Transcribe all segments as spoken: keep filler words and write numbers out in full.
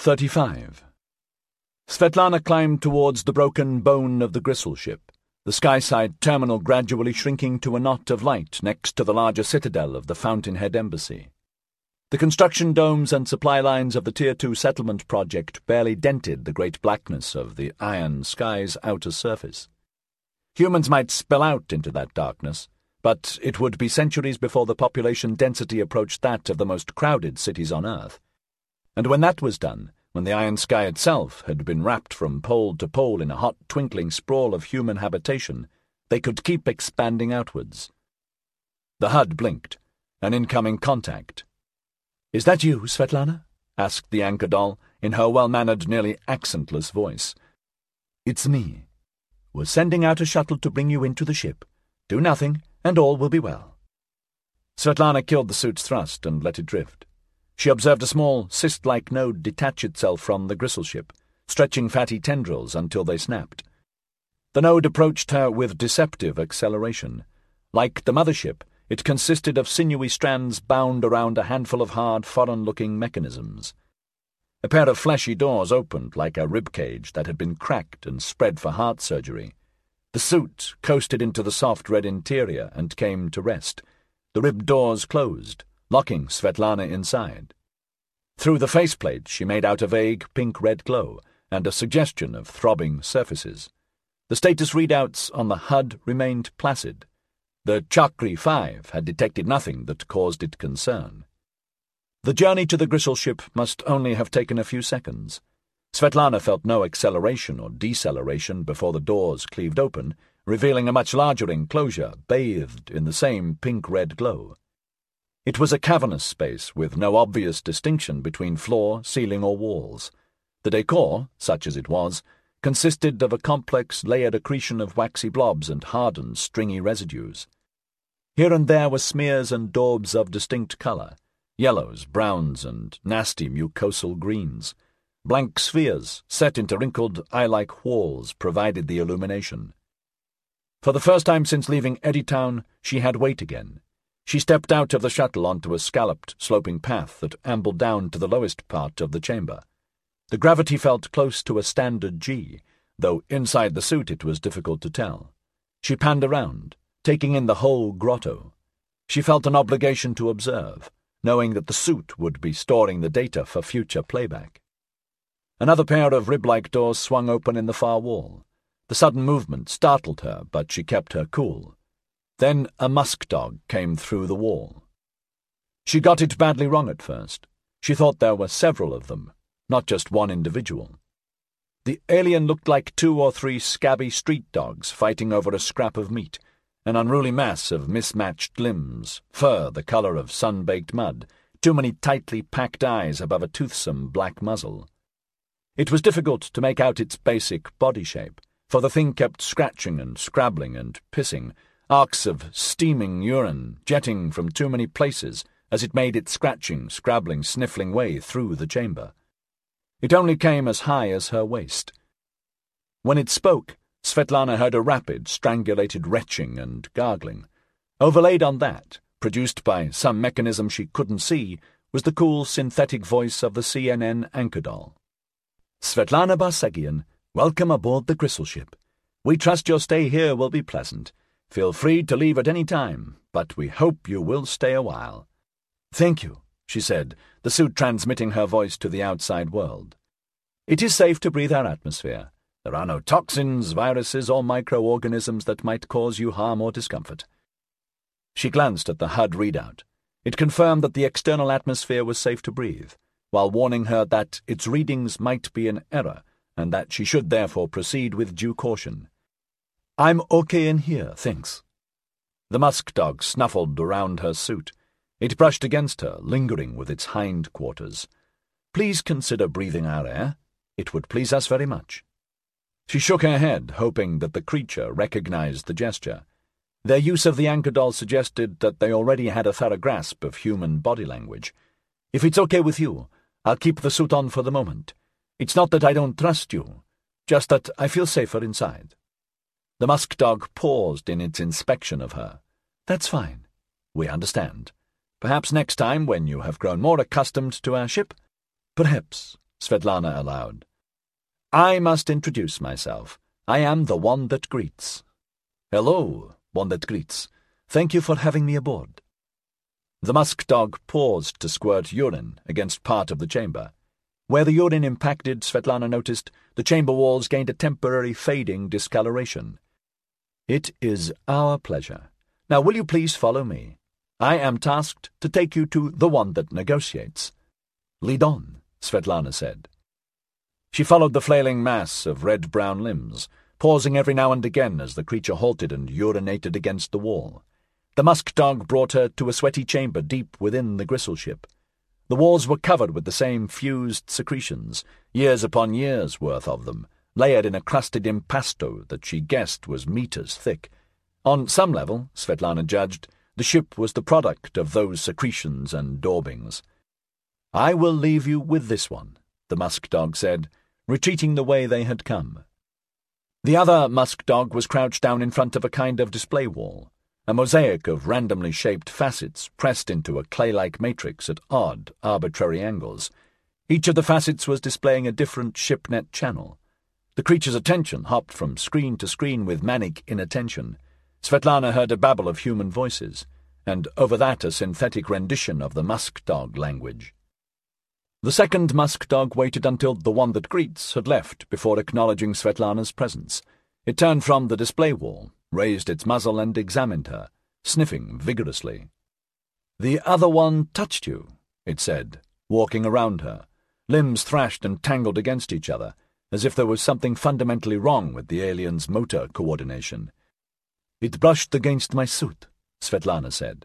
thirty-five. Svetlana climbed towards the broken bone of the Gristle ship, the skyside terminal gradually shrinking to a knot of light next to the larger citadel of the Fountainhead Embassy. The construction domes and supply lines of the Tier two settlement project barely dented the great blackness of the iron sky's outer surface. Humans might spill out into that darkness, but it would be centuries before the population density approached that of the most crowded cities on Earth. And when that was done, when the iron sky itself had been wrapped from pole to pole in a hot, twinkling sprawl of human habitation, they could keep expanding outwards. The H U D blinked. An incoming contact. "Is that you, Svetlana?" asked the anchor doll, in her well-mannered, nearly accentless voice. "It's me. We're sending out a shuttle to bring you into the ship. Do nothing, and all will be well." Svetlana killed the suit's thrust and let it drift. She observed a small, cyst-like node detach itself from the Gristle ship, stretching fatty tendrils until they snapped. The node approached her with deceptive acceleration. Like the mothership, it consisted of sinewy strands bound around a handful of hard, foreign-looking mechanisms. A pair of fleshy doors opened like a rib-cage that had been cracked and spread for heart surgery. The suit coasted into the soft red interior and came to rest. The ribbed doors closed, locking Svetlana inside. Through the faceplate she made out a vague pink-red glow and a suggestion of throbbing surfaces. The status readouts on the H U D remained placid. The Chakri five had detected nothing that caused it concern. The journey to the Gristle ship must only have taken a few seconds. Svetlana felt no acceleration or deceleration before the doors cleaved open, revealing a much larger enclosure bathed in the same pink-red glow. It was a cavernous space with no obvious distinction between floor, ceiling, or walls. The decor, such as it was, consisted of a complex layered accretion of waxy blobs and hardened, stringy residues. Here and there were smears and daubs of distinct colour, yellows, browns, and nasty mucosal greens. Blank spheres, set into wrinkled, eye-like walls, provided the illumination. For the first time since leaving Eddytown, she had weight again. She stepped out of the shuttle onto a scalloped, sloping path that ambled down to the lowest part of the chamber. The gravity felt close to a standard G, though inside the suit it was difficult to tell. She panned around, taking in the whole grotto. She felt an obligation to observe, knowing that the suit would be storing the data for future playback. Another pair of rib-like doors swung open in the far wall. The sudden movement startled her, but she kept her cool. Then a musk dog came through the wall. She got it badly wrong at first. She thought there were several of them, not just one individual. The alien looked like two or three scabby street dogs fighting over a scrap of meat, an unruly mass of mismatched limbs, fur the colour of sun-baked mud, too many tightly packed eyes above a toothsome black muzzle. It was difficult to make out its basic body shape, for the thing kept scratching and scrabbling and pissing, arcs of steaming urine jetting from too many places as it made its scratching, scrabbling, sniffling way through the chamber. It only came as high as her waist. When it spoke, Svetlana heard a rapid, strangulated retching and gargling. Overlaid on that, produced by some mechanism she couldn't see, was the cool, synthetic voice of the C N N anchor doll. "Svetlana Barsegian, welcome aboard the Gristle ship. We trust your stay here will be pleasant. Feel free to leave at any time, but we hope you will stay a while." "Thank you," she said, the suit transmitting her voice to the outside world. "It is safe to breathe our atmosphere. There are no toxins, viruses, or microorganisms that might cause you harm or discomfort." She glanced at the H U D readout. It confirmed that the external atmosphere was safe to breathe, while warning her that its readings might be in error, and that she should therefore proceed with due caution. "I'm okay in here, thanks." The musk dog snuffled around her suit. It brushed against her, lingering with its hind quarters. "Please consider breathing our air. It would please us very much." She shook her head, hoping that the creature recognized the gesture. Their use of the anchor doll suggested that they already had a thorough grasp of human body language. "If it's okay with you, I'll keep the suit on for the moment. It's not that I don't trust you, just that I feel safer inside." The musk dog paused in its inspection of her. "That's fine. We understand. Perhaps next time, when you have grown more accustomed to our ship?" "Perhaps," Svetlana allowed. I must introduce myself. I am the one that greets. Hello, one that greets. Thank you for having me aboard. The musk dog paused to squirt urine against part of the chamber. Where the urine impacted, Svetlana noticed, the chamber walls gained a temporary fading discoloration. It is our pleasure. Now will you please follow me? I am tasked to take you to the one that negotiates. Lead on, Svetlana said. She followed the flailing mass of red-brown limbs, pausing every now and again as the creature halted and urinated against the wall. The musk dog brought her to a sweaty chamber deep within the gristle ship. The walls were covered with the same fused secretions, years upon years worth of them, layered in a crusted impasto that she guessed was meters thick. On some level, Svetlana judged, the ship was the product of those secretions and daubings. I will leave you with this one, the musk dog said, retreating the way they had come. The other musk dog was crouched down in front of a kind of display wall, a mosaic of randomly shaped facets pressed into a clay-like matrix at odd, arbitrary angles. Each of the facets was displaying a different shipnet channel. The creature's attention hopped from screen to screen with manic inattention. Svetlana heard a babble of human voices, and over that a synthetic rendition of the musk dog language. The second musk dog waited until the one that greets had left before acknowledging Svetlana's presence. It turned from the display wall, raised its muzzle and examined her, sniffing vigorously. The other one touched you, it said, walking around her. Limbs thrashed and tangled against each other, as if there was something fundamentally wrong with the alien's motor coordination. It brushed against my suit, Svetlana said.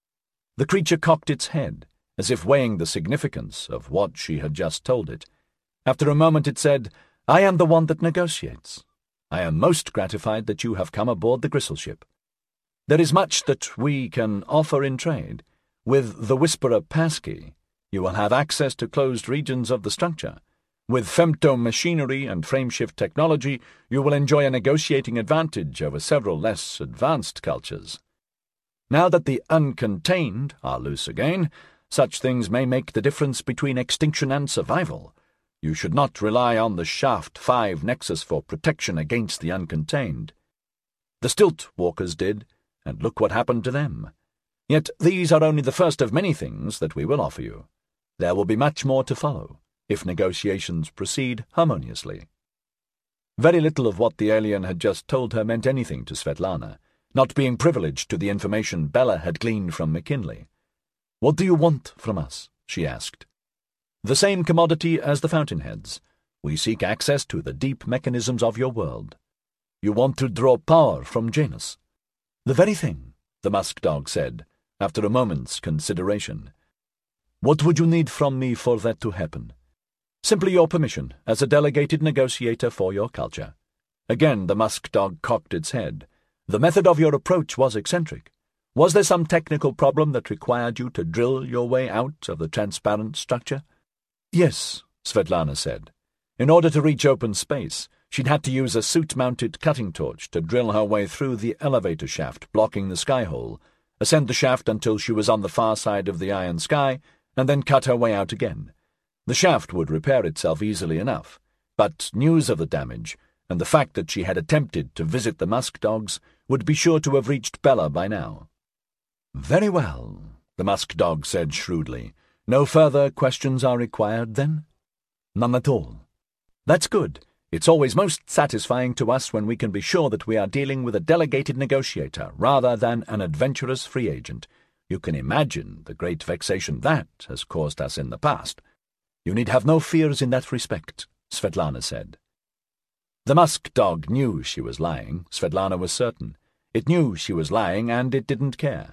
The creature cocked its head, as if weighing the significance of what she had just told it. After a moment it said, I am the one that negotiates. I am most gratified that you have come aboard the gristle ship. There is much that we can offer in trade. With the Whisperer passkey, you will have access to closed regions of the structure. With femto machinery and frameshift technology, you will enjoy a negotiating advantage over several less advanced cultures. Now that the uncontained are loose again, such things may make the difference between extinction and survival. You should not rely on the Shaft five Nexus for protection against the uncontained. The Stilt Walkers did, and look what happened to them. Yet these are only the first of many things that we will offer you. There will be much more to follow, if negotiations proceed harmoniously. Very little of what the alien had just told her meant anything to Svetlana, not being privileged to the information Bella had gleaned from McKinley. What do you want from us? She asked. The same commodity as the fountainheads. We seek access to the deep mechanisms of your world. You want to draw power from Janus. The very thing, the musk dog said, after a moment's consideration. What would you need from me for that to happen? Simply your permission, as a delegated negotiator for your culture. Again the musk dog cocked its head. The method of your approach was eccentric. Was there some technical problem that required you to drill your way out of the transparent structure? Yes, Svetlana said. In order to reach open space, she'd had to use a suit-mounted cutting torch to drill her way through the elevator shaft blocking the skyhole, ascend the shaft until she was on the far side of the iron sky, and then cut her way out again. The shaft would repair itself easily enough, but news of the damage, and the fact that she had attempted to visit the musk dogs, would be sure to have reached Bella by now. Very well, the musk dog said shrewdly. No further questions are required, then? None at all. That's good. It's always most satisfying to us when we can be sure that we are dealing with a delegated negotiator rather than an adventurous free agent. You can imagine the great vexation that has caused us in the past. You need have no fears in that respect, Svetlana said. The musk dog knew she was lying, Svetlana was certain. It knew she was lying, and it didn't care.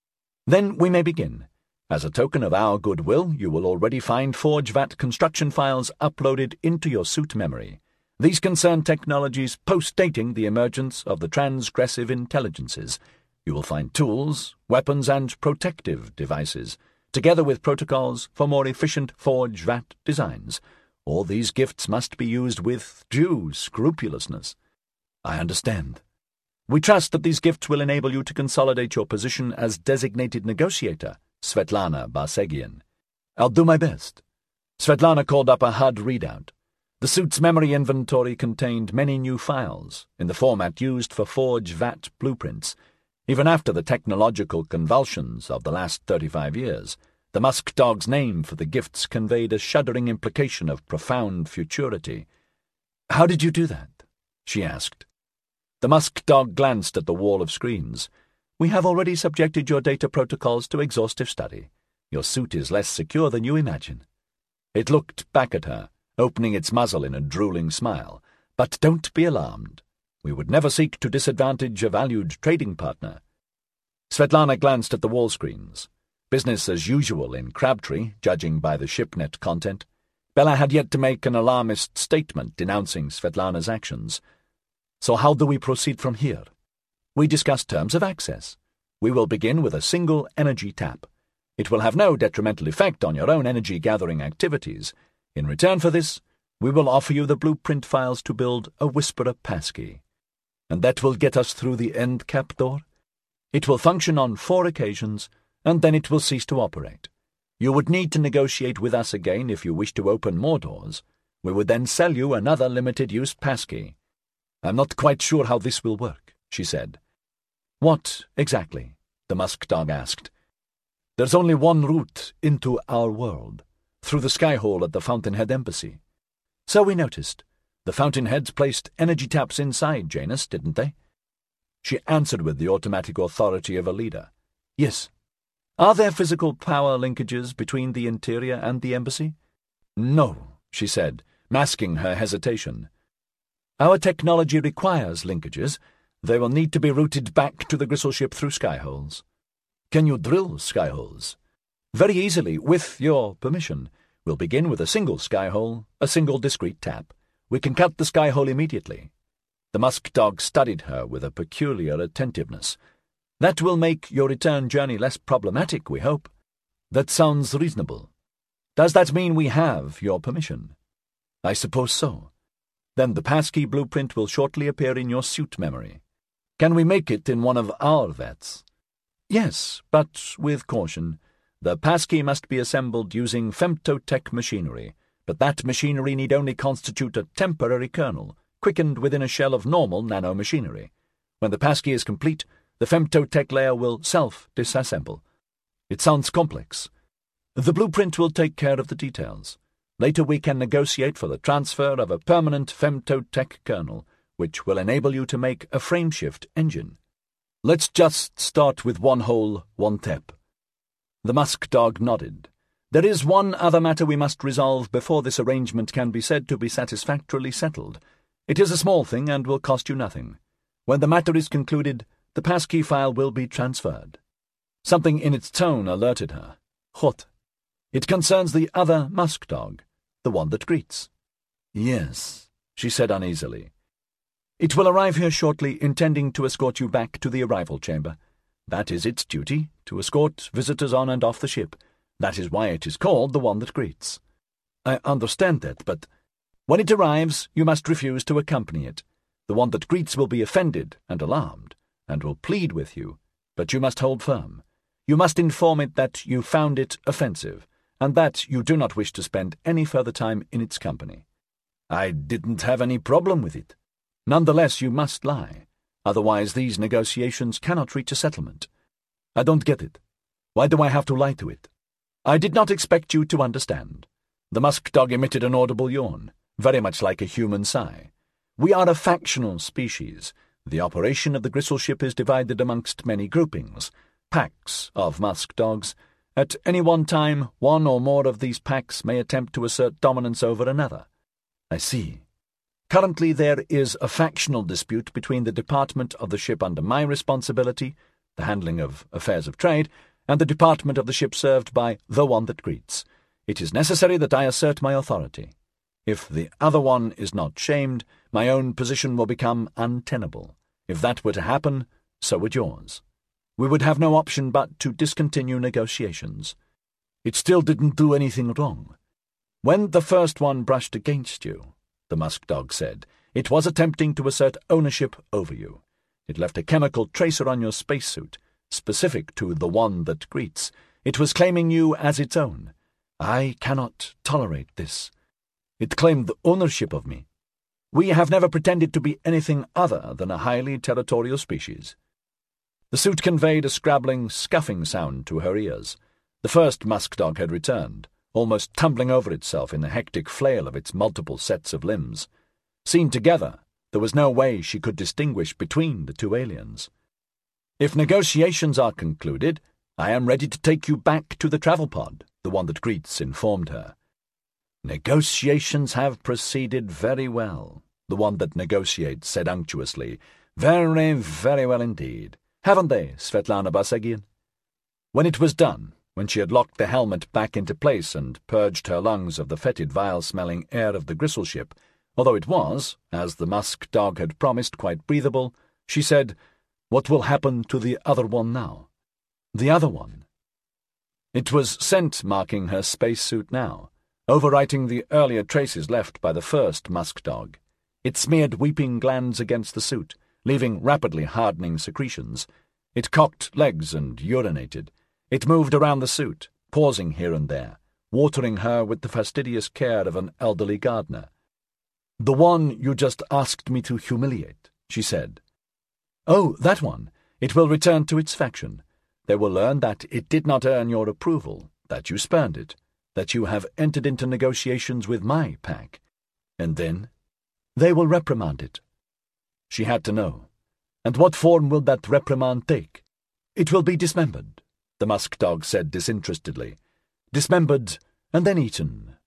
Then we may begin. As a token of our goodwill, you will already find ForgeVat construction files uploaded into your suit memory. These concern technologies post-dating the emergence of the transgressive intelligences. You will find tools, weapons, and protective devices, together with protocols for more efficient ForgeVat designs. All these gifts must be used with due scrupulousness. I understand. We trust that these gifts will enable you to consolidate your position as designated negotiator, Svetlana Barsegian. I'll do my best. Svetlana called up a H U D readout. The suit's memory inventory contained many new files, in the format used for Forge V A T blueprints. Even after the technological convulsions of the last thirty-five years, the musk dog's name for the gifts conveyed a shuddering implication of profound futurity. "How did you do that?" she asked. The musk dog glanced at the wall of screens. "We have already subjected your data protocols to exhaustive study. Your suit is less secure than you imagine." It looked back at her, opening its muzzle in a drooling smile. "But don't be alarmed. We would never seek to disadvantage a valued trading partner." Svetlana glanced at the wall screens. Business as usual in Crabtree, judging by the ShipNet content. Bella had yet to make an alarmist statement denouncing Svetlana's actions. "So how do we proceed from here?" "We discuss terms of access. We will begin with a single energy tap. It will have no detrimental effect on your own energy-gathering activities. In return for this, we will offer you the blueprint files to build a Whisperer passkey. And that will get us through the end cap door. It will function on four occasions, and then it will cease to operate. You would need to negotiate with us again if you wish to open more doors. We would then sell you another limited-use passkey." "I'm not quite sure how this will work," she said. "What, exactly?" the musk dog asked. "There's only one route into our world, through the skyhole at the Fountainhead Embassy." "So we noticed. The Fountainheads placed energy taps inside Janus, didn't they?" She answered with the automatic authority of a leader. "Yes." "Are there physical power linkages between the interior and the embassy?" "No," she said, masking her hesitation. "Our technology requires linkages. They will need to be routed back to the Gristle ship through skyholes." "Can you drill skyholes?" "Very easily, with your permission. We'll begin with a single skyhole, a single discrete tap. We can cut the skyhole immediately." The musk dog studied her with a peculiar attentiveness. "That will make your return journey less problematic, we hope." "That sounds reasonable." "Does that mean we have your permission?" "I suppose so." "Then the passkey blueprint will shortly appear in your suit memory." "Can we make it in one of our vets?" "Yes, but with caution. The passkey must be assembled using femtotech machinery, but that machinery need only constitute a temporary kernel, quickened within a shell of normal nanomachinery. When the passkey is complete, the femtotech layer will self-disassemble." "It sounds complex." "The blueprint will take care of the details. Later we can negotiate for the transfer of a permanent femtotech kernel, which will enable you to make a frameshift engine." "Let's just start with one hole, one tap." The musk dog nodded. "There is one other matter we must resolve before this arrangement can be said to be satisfactorily settled. It is a small thing and will cost you nothing. When the matter is concluded, the passkey file will be transferred." Something in its tone alerted her. "What?" "It concerns the other musk dog, the one that greets." "Yes," she said uneasily. "It will arrive here shortly, intending to escort you back to the arrival chamber. That is its duty, to escort visitors on and off the ship. That is why it is called the one that greets." "I understand that, but—" "When it arrives, you must refuse to accompany it. The one that greets will be offended and alarmed, and will plead with you, but you must hold firm. You must inform it that you found it offensive, and that you do not wish to spend any further time in its company." "I didn't have any problem with it." "Nonetheless, you must lie. Otherwise these negotiations cannot reach a settlement." "I don't get it. Why do I have to lie to it?" "I did not expect you to understand." The musk dog emitted an audible yawn, very much like a human sigh. "We are a factional species. The operation of the Gristle ship is divided amongst many groupings, packs of musk dogs. At any one time, one or more of these packs may attempt to assert dominance over another." "I see. Currently there is a factional dispute between the department of the ship under my responsibility, the handling of affairs of trade, and the department of the ship served by the one that greets. It is necessary that I assert my authority. If the other one is not shamed, my own position will become untenable. If that were to happen, so would yours. We would have no option but to discontinue negotiations." "It still didn't do anything wrong." "When the first one brushed against you," the musk dog said, "it was attempting to assert ownership over you. It left a chemical tracer on your spacesuit, specific to the one that greets. It was claiming you as its own. I cannot tolerate this. It claimed the ownership of me. We have never pretended to be anything other than a highly territorial species. The suit conveyed a scrabbling, scuffing sound to her ears. The first musk dog had returned, almost tumbling over itself in the hectic flail of its multiple sets of limbs. Seen together, there was no way she could distinguish between the two aliens. If negotiations are concluded, I am ready to take you back to the travel pod, the one that greets informed her. Negotiations have proceeded very well, the one that negotiates said unctuously. Very, very well indeed. Haven't they, Svetlana Basagian? When it was done, when she had locked the helmet back into place and purged her lungs of the fetid, vile-smelling air of the gristle ship, although it was, as the musk dog had promised, quite breathable, she said, "What will happen to the other one now?" The other one. It was scent marking her spacesuit now, overwriting the earlier traces left by the first musk dog. It smeared weeping glands against the suit, leaving rapidly hardening secretions. It cocked legs and urinated. It moved around the suit, pausing here and there, watering her with the fastidious care of an elderly gardener. "The one you just asked me to humiliate," she said. "Oh, that one. It will return to its faction. They will learn that it did not earn your approval, that you spurned it, that you have entered into negotiations with my pack. And then they will reprimand it." She had to know. "And what form will that reprimand take?" "It will be dismembered," the musk dog said disinterestedly. "Dismembered and then eaten,